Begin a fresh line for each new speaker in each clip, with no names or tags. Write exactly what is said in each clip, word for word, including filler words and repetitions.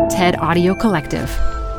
TED Audio Collective.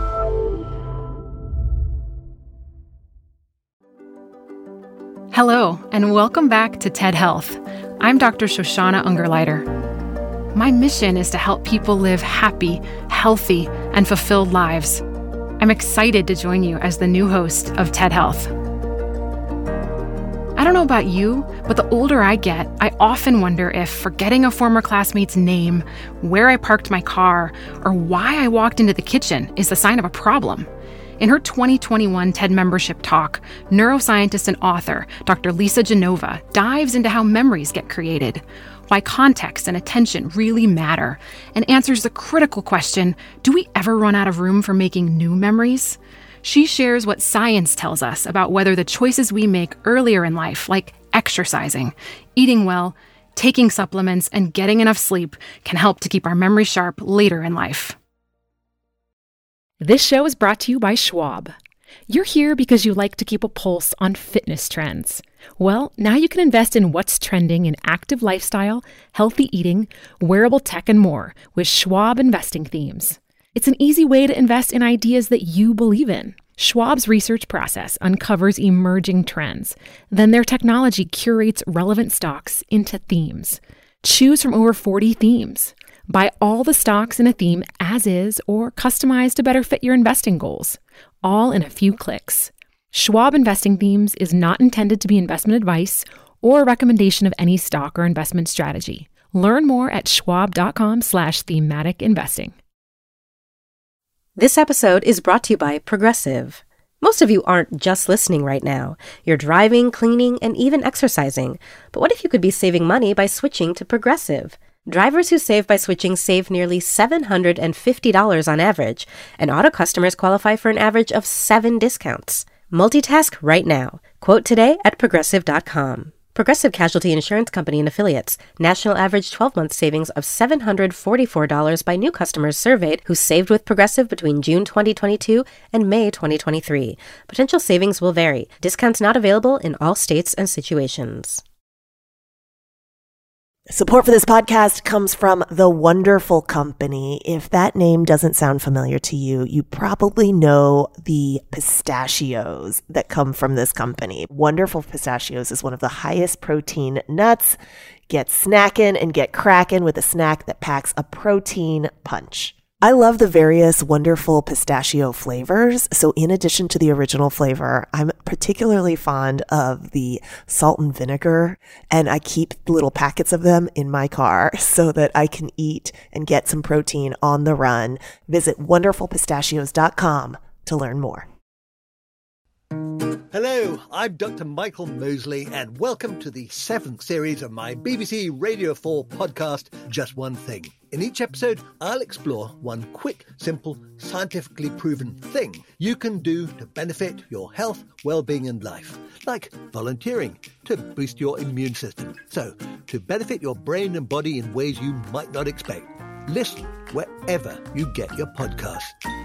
Hello, and welcome back to TED Health. I'm Doctor Shoshana Ungerleider. My mission is to help people live happy, healthy, and fulfilled lives. I'm excited to join you as the new host of TED Health. I don't know about you, but the older I get, I often wonder if forgetting a former classmate's name, where I parked my car, or why I walked into the kitchen is the sign of a problem. In her twenty twenty-one TED Membership talk, neuroscientist and author Doctor Lisa Genova dives into how memories get created, why context and attention really matter, and answers the critical question, do we ever run out of room for making new memories? She shares what science tells us about whether the choices we make earlier in life, like exercising, eating well, taking supplements, and getting enough sleep, can help to keep our memory sharp later in life. This show is brought to you by Schwab. You're here because you like to keep a pulse on fitness trends. Well, now you can invest in what's trending in active lifestyle, healthy eating, wearable tech, and more with Schwab investing themes. It's an easy way to invest in ideas that you believe in. Schwab's research process uncovers emerging trends. Then their technology curates relevant stocks into themes. Choose from over forty themes. Buy all the stocks in a theme as is or customize to better fit your investing goals, all in a few clicks. Schwab Investing Themes is not intended to be investment advice or a recommendation of any stock or investment strategy. Learn more at schwab.com slash thematic investing.
This episode is brought to you by Progressive. Most of you aren't just listening right now. You're driving, cleaning, and even exercising. But what if you could be saving money by switching to Progressive? Drivers who save by switching save nearly seven hundred fifty dollars on average, and auto customers qualify for an average of seven discounts. Multitask right now. Quote today at progressive dot com. Progressive Casualty Insurance Company and Affiliates. National average twelve-month savings of seven hundred forty-four dollars by new customers surveyed who saved with Progressive between June twenty twenty-two and May twenty twenty-three. Potential savings will vary. Discounts not available in all states and situations.
Support for this podcast comes from The Wonderful Company. If that name doesn't sound familiar to you, you probably know the pistachios that come from this company. Wonderful Pistachios is one of the highest protein nuts. Get snacking and get cracking with a snack that packs a protein punch. I love the various wonderful pistachio flavors. So in addition to the original flavor, I'm particularly fond of the salt and vinegar, and I keep little packets of them in my car so that I can eat and get some protein on the run. Visit wonderful pistachios dot com to learn more.
Hello, I'm Doctor Michael Mosley, and welcome to the seventh series of my B B C Radio four podcast, Just One Thing. In each episode, I'll explore one quick, simple, scientifically proven thing you can do to benefit your health, well-being and life, like volunteering to boost your immune system. So, to benefit your brain and body in ways you might not expect. Listen wherever you get your podcasts.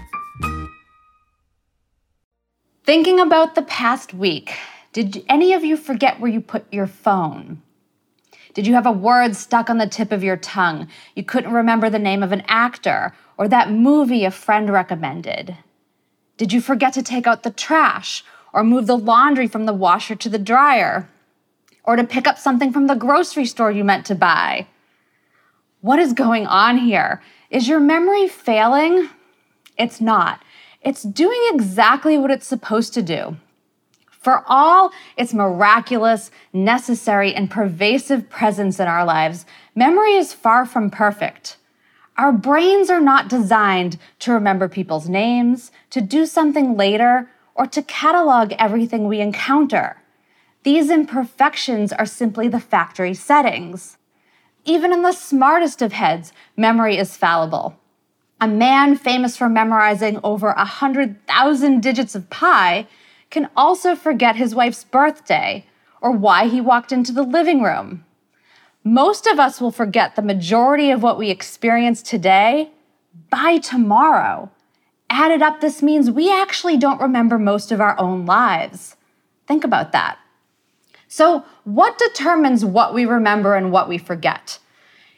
Thinking about the past week, did any of you forget where you put your phone? Did you have a word stuck on the tip of your tongue? You couldn't remember the name of an actor or that movie a friend recommended? Did you forget to take out the trash or move the laundry from the washer to the dryer? Or to pick up something from the grocery store you meant to buy? What is going on here? Is your memory failing? It's not. It's doing exactly what it's supposed to do. For all its miraculous, necessary, and pervasive presence in our lives, memory is far from perfect. Our brains are not designed to remember people's names, to do something later, or to catalog everything we encounter. These imperfections are simply the factory settings. Even in the smartest of heads, memory is fallible. A man famous for memorizing over one hundred thousand digits of pi can also forget his wife's birthday or why he walked into the living room. Most of us will forget the majority of what we experience today by tomorrow. Added up, this means we actually don't remember most of our own lives. Think about that. So, what determines what we remember and what we forget?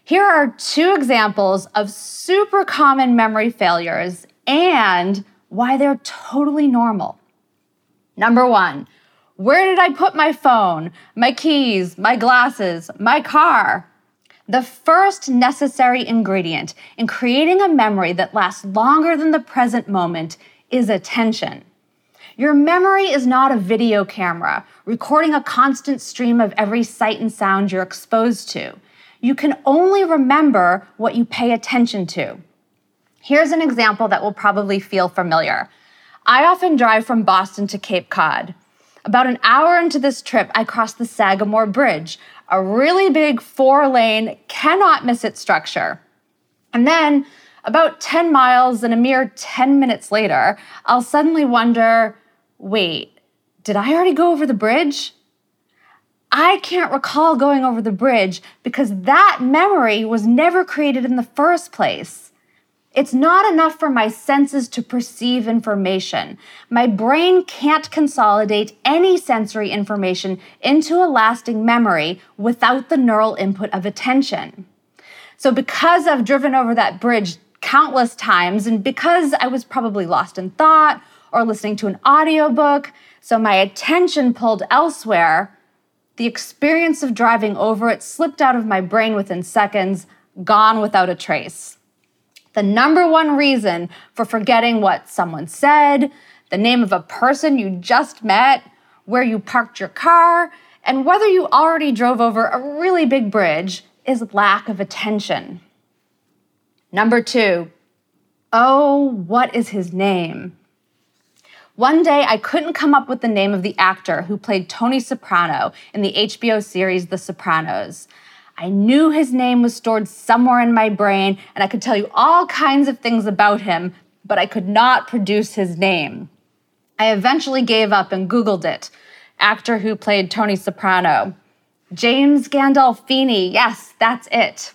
Here are two examples of super common memory failures and why they're totally normal. Number one, where did I put my phone, my keys, my glasses, my car? The first necessary ingredient in creating a memory that lasts longer than the present moment is attention. Your memory is not a video camera, recording a constant stream of every sight and sound you're exposed to. You can only remember what you pay attention to. Here's an example that will probably feel familiar. I often drive from Boston to Cape Cod. About an hour into this trip, I crossed the Sagamore Bridge, a really big four-lane, cannot-miss-it structure. And then, about ten miles and a mere ten minutes later, I'll suddenly wonder, wait, did I already go over the bridge? I can't recall going over the bridge because that memory was never created in the first place. It's not enough for my senses to perceive information. My brain can't consolidate any sensory information into a lasting memory without the neural input of attention. So because I've driven over that bridge countless times, and because I was probably lost in thought or listening to an audiobook, so my attention pulled elsewhere, the experience of driving over it slipped out of my brain within seconds, gone without a trace. The number one reason for forgetting what someone said, the name of a person you just met, where you parked your car, and whether you already drove over a really big bridge is lack of attention. Number two, oh, what is his name? One day, I couldn't come up with the name of the actor who played Tony Soprano in the H B O series The Sopranos. I knew his name was stored somewhere in my brain, and I could tell you all kinds of things about him, but I could not produce his name. I eventually gave up and Googled it. Actor who played Tony Soprano. James Gandolfini, yes, that's it.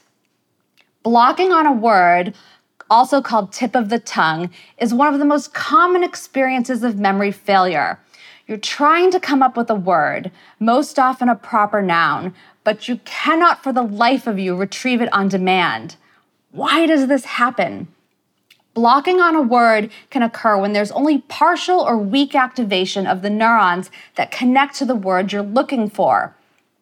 Blocking on a word, also called tip of the tongue, is one of the most common experiences of memory failure. You're trying to come up with a word, most often a proper noun, but you cannot for the life of you retrieve it on demand. Why does this happen? Blocking on a word can occur when there's only partial or weak activation of the neurons that connect to the word you're looking for.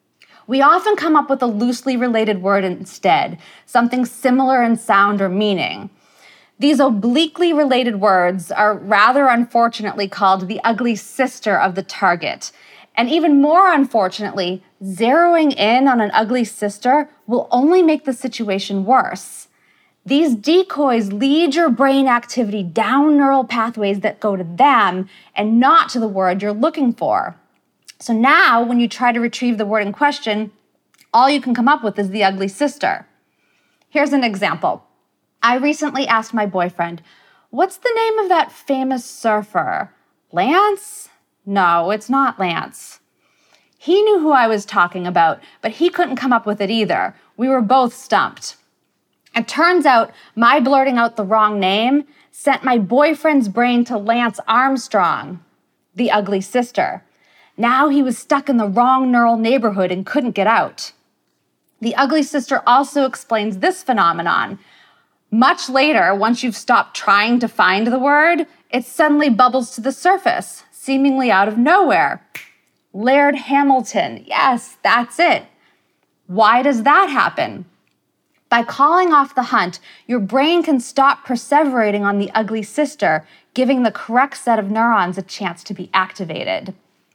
We often come up with a loosely related word instead, something similar in sound or meaning. These obliquely related words are rather unfortunately called the ugly sister of the target. And even more unfortunately, zeroing in on an ugly sister will only make the situation worse. These decoys lead your brain activity down neural pathways that go to them and not to the word you're looking for. So now, when you try to retrieve the word in question, all you can come up with is the ugly sister. Here's an example. I recently asked my boyfriend, what's the name of that famous surfer? Lance? No, it's not Lance. He knew who I was talking about, but he couldn't come up with it either. We were both stumped. It turns out my blurting out the wrong name sent my boyfriend's brain to Lance Armstrong, the ugly sister. Now he was stuck in the wrong neural neighborhood and couldn't get out. The ugly sister also explains this phenomenon. Much later, once you've stopped trying to find the word, it suddenly bubbles to the surface, seemingly out of nowhere. Laird Hamilton, yes, that's it. Why does that happen? By calling off the hunt, your brain can stop perseverating on the ugly sister, giving the correct set of neurons a chance to be activated.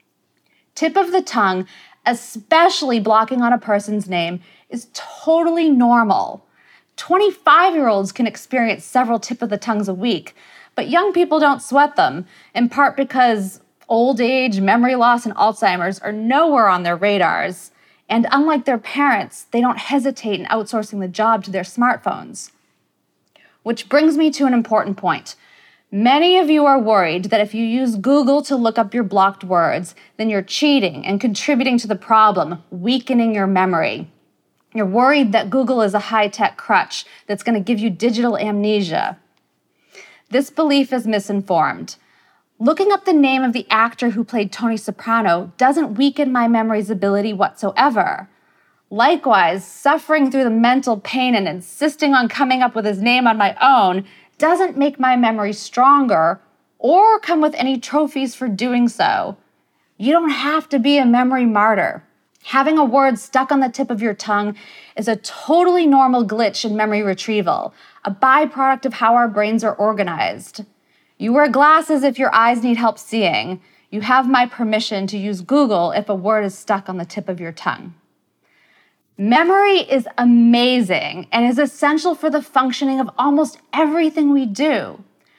Tip of the tongue, especially blocking on a person's name, is totally normal. twenty-five-year-olds can experience several tip of the tongues a week, but young people don't sweat them, in part because old age, memory loss, and Alzheimer's are nowhere on their radars. And unlike their parents, they don't hesitate in outsourcing the job to their smartphones. Which brings me to an important point. Many of you are worried that if you use Google to look up your blocked words, then you're cheating and contributing to the problem, weakening your memory. You're worried that Google is a high-tech crutch that's going to give you digital amnesia. This belief is misinformed. Looking up the name of the actor who played Tony Soprano doesn't weaken my memory's ability whatsoever. Likewise, suffering through the mental pain and insisting on coming up with his name on my own doesn't make my memory stronger or come with any trophies for doing so. You don't have to be a memory martyr. Having a word stuck on the tip of your tongue is a totally normal glitch in memory retrieval, a byproduct of how our brains are organized. You wear glasses if your eyes need help seeing. You have my permission to use Google if a word is stuck on the tip of your tongue. Memory is amazing and is essential for the functioning of almost everything we do.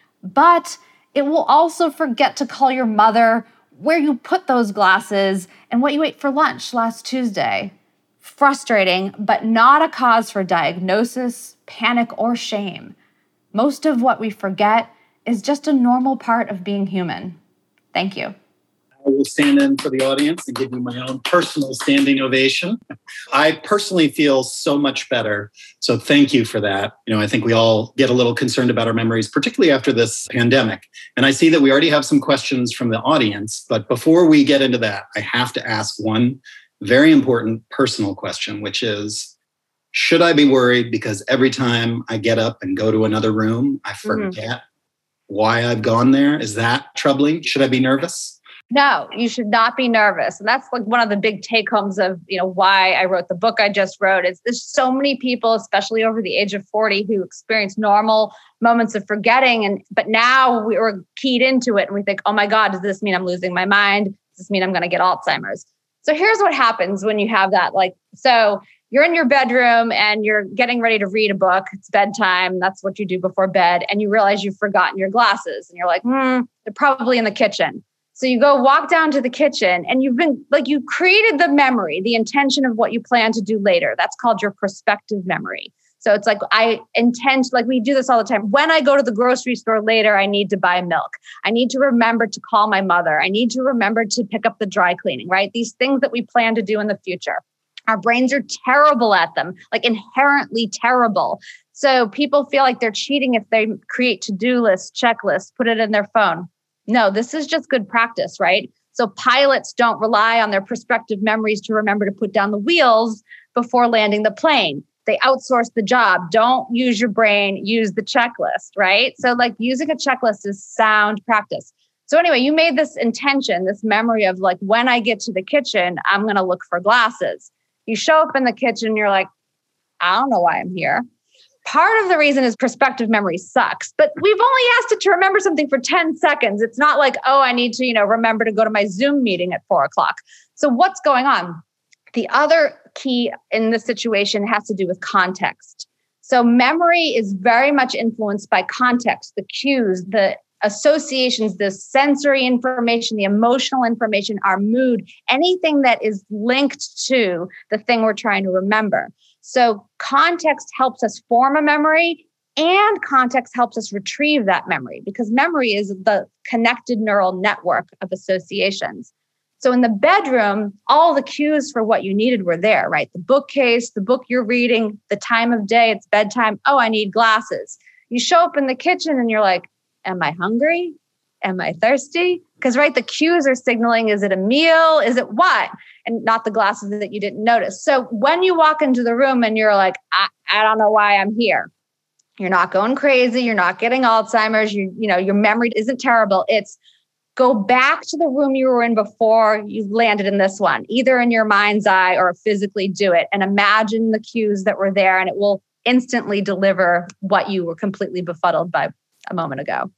But it will also forget to call your mother, where you put those glasses, and what you ate for lunch last Tuesday. Frustrating, but not a cause for diagnosis, panic, or shame. Most of what we forget is just a normal part of being human. Thank you.
I will stand in for the audience and give you my own personal standing ovation. I personally feel so much better. So thank you for that. You know, I think we all get a little concerned about our memories, particularly after this pandemic. And I see that we already have some questions from the audience. But before we get into that, I have to ask one very important personal question, which is, should I be worried because every time I get up and go to another room, I forget mm-hmm. why I've gone there? Is that troubling? Should I be nervous?
No, you should not be nervous. And that's like one of the big take homes of, you know, why I wrote the book I just wrote. Is there's so many people, especially over the age of forty, who experience normal moments of forgetting. And but now we are keyed into it and we think, oh my God, does this mean I'm losing my mind? Does this mean I'm going to get Alzheimer's? So here's what happens when you have that. Like, so you're in your bedroom and you're getting ready to read a book. It's bedtime. That's what you do before bed. And you realize you've forgotten your glasses. And you're like, hmm, they're probably in the kitchen. So you go walk down to the kitchen and you've been like, you created the memory, the intention of what you plan to do later. That's called your prospective memory. So it's like, I intend, like we do this all the time. When I go to the grocery store later, I need to buy milk. I need to remember to call my mother. I need to remember to pick up the dry cleaning, right? These things that we plan to do in the future. Our brains are terrible at them, like inherently terrible. So people feel like they're cheating if they create to-do lists, checklists, put it in their phone. No, this is just good practice, right? So pilots don't rely on their prospective memories to remember to put down the wheels before landing the plane. They outsource the job. Don't use your brain, use the checklist, right? So like using a checklist is sound practice. So anyway, you made this intention, this memory of like, when I get to the kitchen, I'm going to look for glasses. You show up in the kitchen, you're like, I don't know why I'm here. Part of the reason is prospective memory sucks, but we've only asked it to remember something for ten seconds. It's not like, oh, I need to, you know, remember to go to my Zoom meeting at four o'clock. So what's going on? The other key in this situation has to do with context. So memory is very much influenced by context, the cues, the associations, the sensory information, the emotional information, our mood, anything that is linked to the thing we're trying to remember. So context helps us form a memory and context helps us retrieve that memory because memory is the connected neural network of associations. So in the bedroom, all the cues for what you needed were there, right? The bookcase, the book you're reading, the time of day, it's bedtime. Oh, I need glasses. You show up in the kitchen and you're like, am I hungry? Am I thirsty? Because, right, the cues are signaling, is it a meal? Is it what? And not the glasses that you didn't notice. So when you walk into the room and you're like, I, I don't know why I'm here. You're not going crazy. You're not getting Alzheimer's. You, you know, your memory isn't terrible. It's go back to the room you were in before you landed in this one, either in your mind's eye or physically do it and imagine the cues that were there and it will instantly deliver what you were completely befuddled by a moment ago.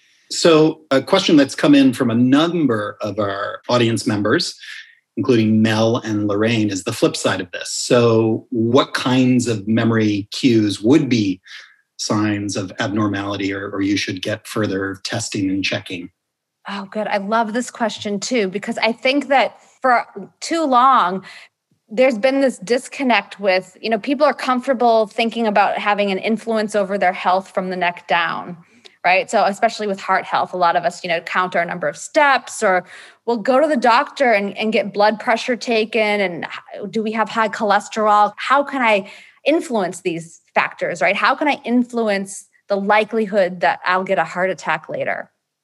So a question that's come in from a number of our audience members, including Mel and Lorraine, is the flip side of this. So what kinds of memory cues would be signs of abnormality or, or you should get further testing and checking?
Oh, good. I love this question too, because I think that for too long, there's been this disconnect with, you know, people are comfortable thinking about having an influence over their health from the neck down. Right. So especially with heart health, a lot of us, you know, count our number of steps or we'll go to the doctor and, and get blood pressure taken. And do we have high cholesterol? How can I influence these factors? Right. How can I influence the likelihood that I'll get a heart attack later?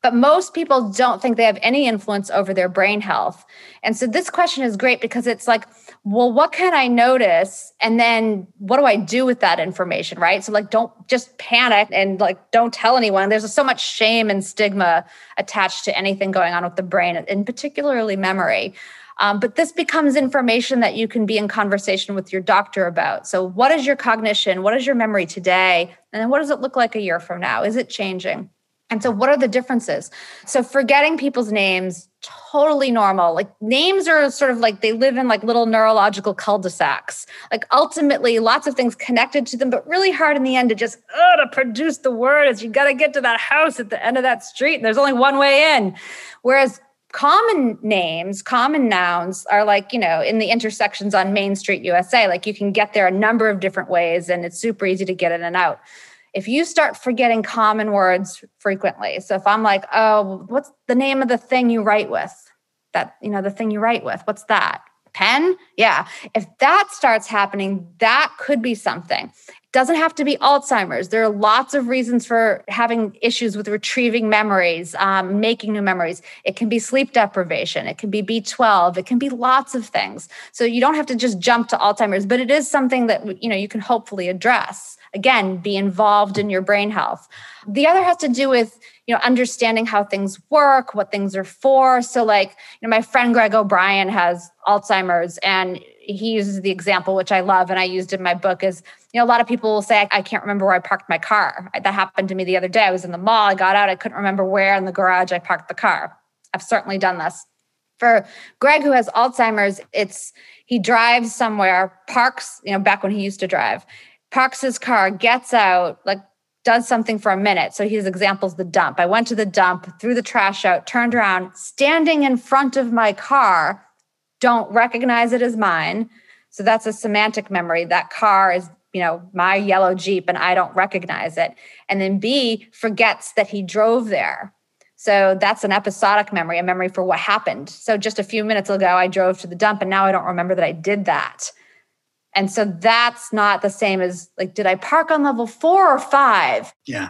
But most people don't think they have any influence over their brain health. And so this question is great because it's like, well, what can I notice? And then what do I do with that information, right? So like, don't just panic and like, don't tell anyone. There's so much shame and stigma attached to anything going on with the brain, and particularly memory. Um, but this becomes information that you can be in conversation with your doctor about. So what is your cognition? What is your memory today? And then what does it look like a year from now? Is it changing? And so what are the differences? So forgetting people's names, totally normal. Like names are sort of like they live in like little neurological cul-de-sacs. Like ultimately lots of things connected to them, but really hard in the end to just oh, to produce the words. You got to get to that house at the end of that street and there's only one way in. Whereas common names, common nouns are like, you know, in the intersections on Main Street, U S A, like you can get there a number of different ways and it's super easy to get in and out. If you start forgetting common words frequently, so if I'm like, oh, what's the name of the thing you write with? That, you know, the thing you write with, what's that? Pen? Yeah. If that starts happening, that could be something. It doesn't have to be Alzheimer's. There are lots of reasons for having issues with retrieving memories, um, making new memories. It can be sleep deprivation. It can be B twelve. It can be lots of things. So you don't have to just jump to Alzheimer's, but it is something that, you know, you can hopefully address. Again, be involved in your brain health. The other has to do with, you know, understanding how things work, what things are for. So like, you know, my friend Greg O'Brien has Alzheimer's and he uses the example, which I love, and I used in my book is, you know, a lot of people will say, I, I can't remember where I parked my car. That happened to me the other day. I was in the mall, I got out, I couldn't remember where in the garage I parked the car. I've certainly done this. For Greg, who has Alzheimer's, it's, he drives somewhere, parks, you know, back when he used to drive, parks his car, gets out, like does something for a minute. So his example's the dump. I went to the dump, threw the trash out, turned around, standing in front of my car, don't recognize it as mine. So that's a semantic memory. That car is, you know, my yellow Jeep and I don't recognize it. And then B, forgets that he drove there. So that's an episodic memory, a memory for what happened. So just a few minutes ago, I drove to the dump and now I don't remember that I did that. And so that's not the same as like, did I park on level four or five?
Yeah.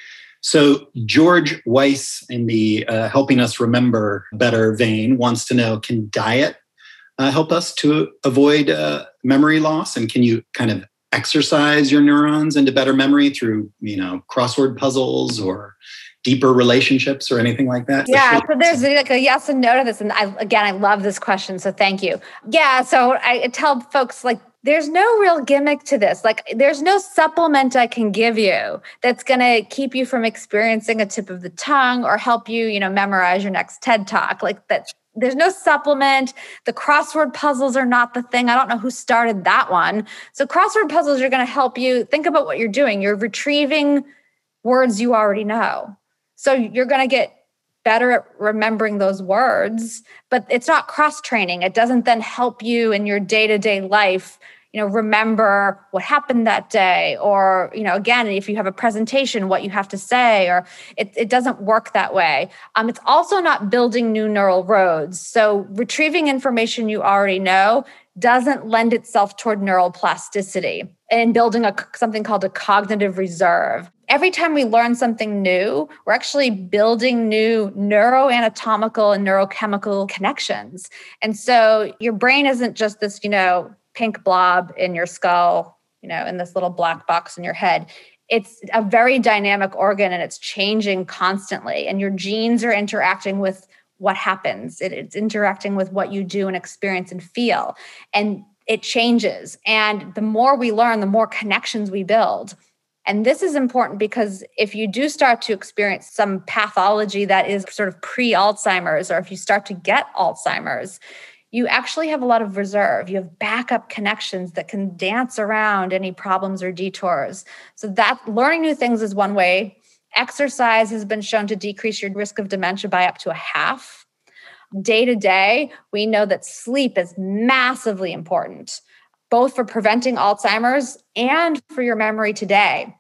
So George Weiss in the uh, Helping Us Remember Better vein wants to know, can diet uh, help us to avoid uh, memory loss? And can you kind of exercise your neurons into better memory through, you know, crossword puzzles or deeper relationships or anything like that?
Yeah, so there's like a yes and no to this. And I, again, I love this question, so thank you. Yeah, so I tell folks like, there's no real gimmick to this. Like there's no supplement I can give you that's going to keep you from experiencing a tip of the tongue or help you, you know, memorize your next TED Talk. Like that, there's no supplement. The crossword puzzles are not the thing. I don't know who started that one. So crossword puzzles are going to help you think about what you're doing. You're retrieving words you already know. So you're going to get better at remembering those words, but it's not cross-training. It doesn't then help you in your day-to-day life, you know, remember what happened that day, or, you know, again, if you have a presentation, what you have to say, or it, it doesn't work that way. Um, it's also not building new neural roads. So retrieving information you already know doesn't lend itself toward neural plasticity and building a, something called a cognitive reserve. Every time we learn something new, we're actually building new neuroanatomical and neurochemical connections. And so your brain isn't just this, you know, pink blob in your skull, you know, in this little black box in your head. It's a very dynamic organ and it's changing constantly. And your genes are interacting with what happens. It, it's interacting with what you do and experience and feel. And it changes. And the more we learn, the more connections we build. And this is important because if you do start to experience some pathology that is sort of pre-Alzheimer's, or if you start to get Alzheimer's, you actually have a lot of reserve. You have backup connections that can dance around any problems or detours. So that learning new things is one way. Exercise has been shown to decrease your risk of dementia by up to a half. Day to day, we know that sleep is massively important, both for preventing Alzheimer's and for your memory today.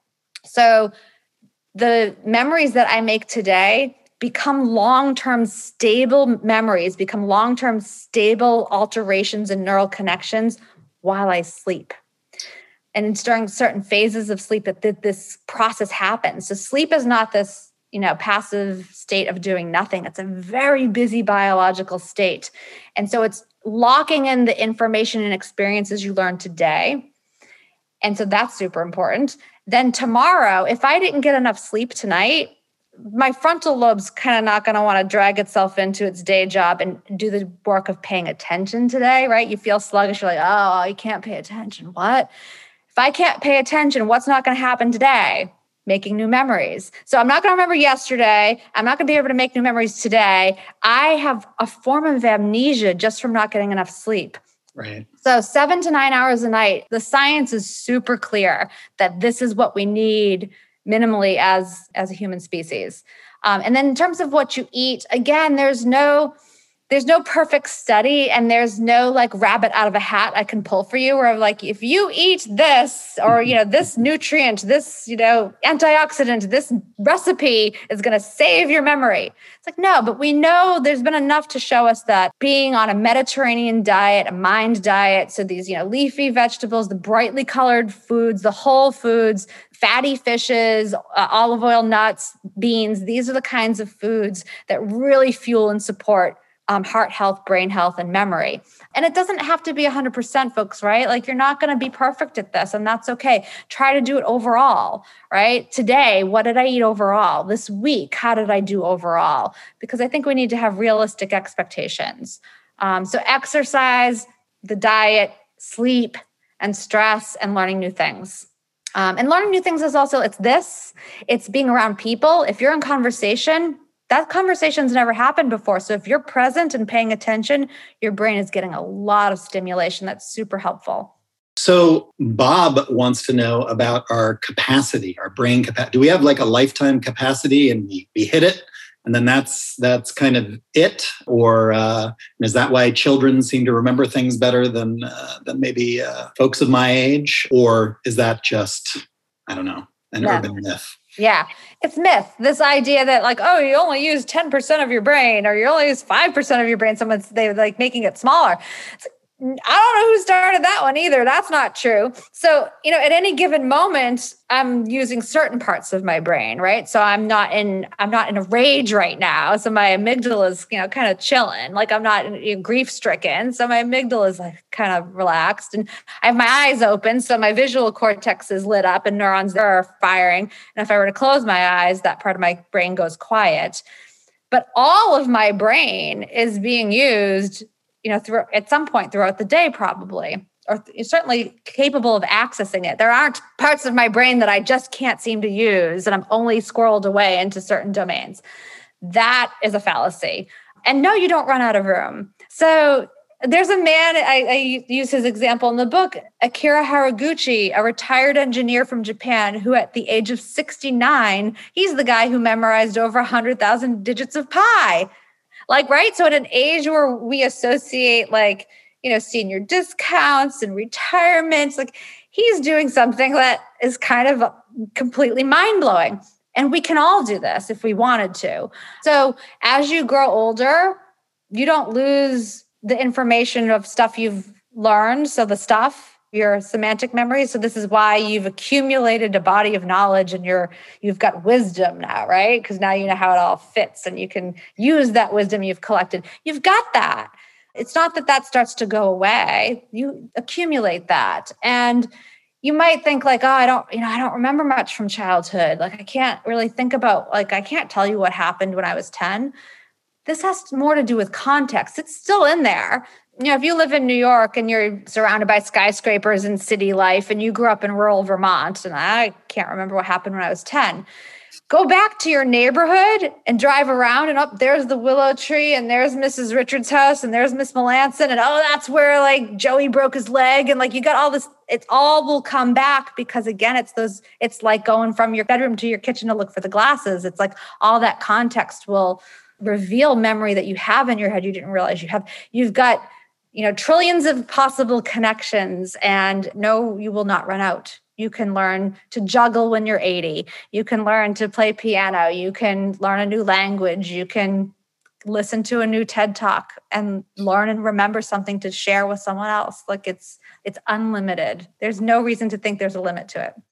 So the memories that I make today become long-term stable memories, become long-term stable alterations in neural connections while I sleep. And it's during certain phases of sleep that this process happens. So sleep is not this you know, passive state of doing nothing. It's a very busy biological state. And so it's locking in the information and experiences you learned today. And so that's super important. Then tomorrow, if I didn't get enough sleep tonight, my frontal lobe's kind of not going to want to drag itself into its day job and do the work of paying attention today, right? You feel sluggish. You're like, oh, you can't pay attention. What? If I can't pay attention, what's not going to happen today? Making new memories. So I'm not going to remember yesterday. I'm not going to be able to make new memories today. I have a form of amnesia just from not getting enough sleep.
Right.
So seven to nine hours a night, the science is super clear that this is what we need minimally as, as a human species. Um, and then in terms of what you eat, again, there's no... There's no perfect study and there's no like rabbit out of a hat I can pull for you where I'm like, if you eat this or, you know, this nutrient, this, you know, antioxidant, this recipe is going to save your memory. It's like, no, but we know there's been enough to show us that being on a Mediterranean diet, a mind diet, so these, you know, leafy vegetables, the brightly colored foods, the whole foods, fatty fishes, uh, olive oil, nuts, beans, these are the kinds of foods that really fuel and support Um, heart health, brain health, and memory. And it doesn't have to be one hundred percent, folks, right? Like you're not going to be perfect at this, and that's okay. Try to do it overall, right? Today, what did I eat overall? This week, how did I do overall? Because I think we need to have realistic expectations. Um, so exercise, the diet, sleep, and stress, and learning new things. Um, and learning new things is also, it's this, it's being around people. If you're in conversation, that conversation's never happened before. So if you're present and paying attention, your brain is getting a lot of stimulation. That's super helpful.
So Bob wants to know about our capacity, our brain capacity. Do we have like a lifetime capacity and we, we hit it and then that's that's kind of it? Or uh, is that why children seem to remember things better than, uh, than maybe uh, folks of my age? Or is that just, I don't know, an
No.
urban myth?
Yeah, it's myth. This idea that like, oh, you only use ten percent of your brain or you only use five percent of your brain. Someone's they like making it smaller. It's like, I don't know who started that one either. That's not true. So, you know, at any given moment, I'm using certain parts of my brain, right? So I'm not in, I'm not in a rage right now. So my amygdala is, you know, kind of chilling. Like I'm not you know, grief stricken. So my amygdala is like kind of relaxed and I have my eyes open. So my visual cortex is lit up and neurons there are firing. And if I were to close my eyes, that part of my brain goes quiet. But all of my brain is being used you know, through, at some point throughout the day, probably, or th- certainly capable of accessing it. There aren't parts of my brain that I just can't seem to use and I'm only squirreled away into certain domains. That is a fallacy. And no, you don't run out of room. So there's a man, I, I use his example in the book, Akira Haraguchi, a retired engineer from Japan who at the age of sixty-nine, he's the guy who memorized over one hundred thousand digits of pi. Like, right? So at an age where we associate like, you know, senior discounts and retirements, like he's doing something that is kind of completely mind-blowing. And we can all do this if we wanted to. So as you grow older, you don't lose the information of stuff you've learned. So the stuff, your semantic memory. So this is why you've accumulated a body of knowledge and you're, you've got wisdom now, right? Because now you know how it all fits and you can use that wisdom you've collected. You've got that. It's not that that starts to go away. You accumulate that. And you might think like, oh, I don't, you know, I don't remember much from childhood. Like I can't really think about, like, I can't tell you what happened when I was ten. This has more to do with context. It's still in there. You know, if you live in New York and you're surrounded by skyscrapers and city life and you grew up in rural Vermont, and I can't remember what happened when I was ten, go back to your neighborhood and drive around and up, there's the willow tree and there's Missus Richards' house and there's Miss Melanson and oh, that's where like Joey broke his leg. And like you got all this, it all will come back because again, it's those, it's like going from your bedroom to your kitchen to look for the glasses. It's like all that context will reveal memory that you have in your head you didn't realize you have. You've got, you know, trillions of possible connections and no, you will not run out. You can learn to juggle when you're eighty. You can learn to play piano. You can learn a new language. You can listen to a new TED Talk and learn and remember something to share with someone else. Like it's, it's unlimited. There's no reason to think there's a limit to it.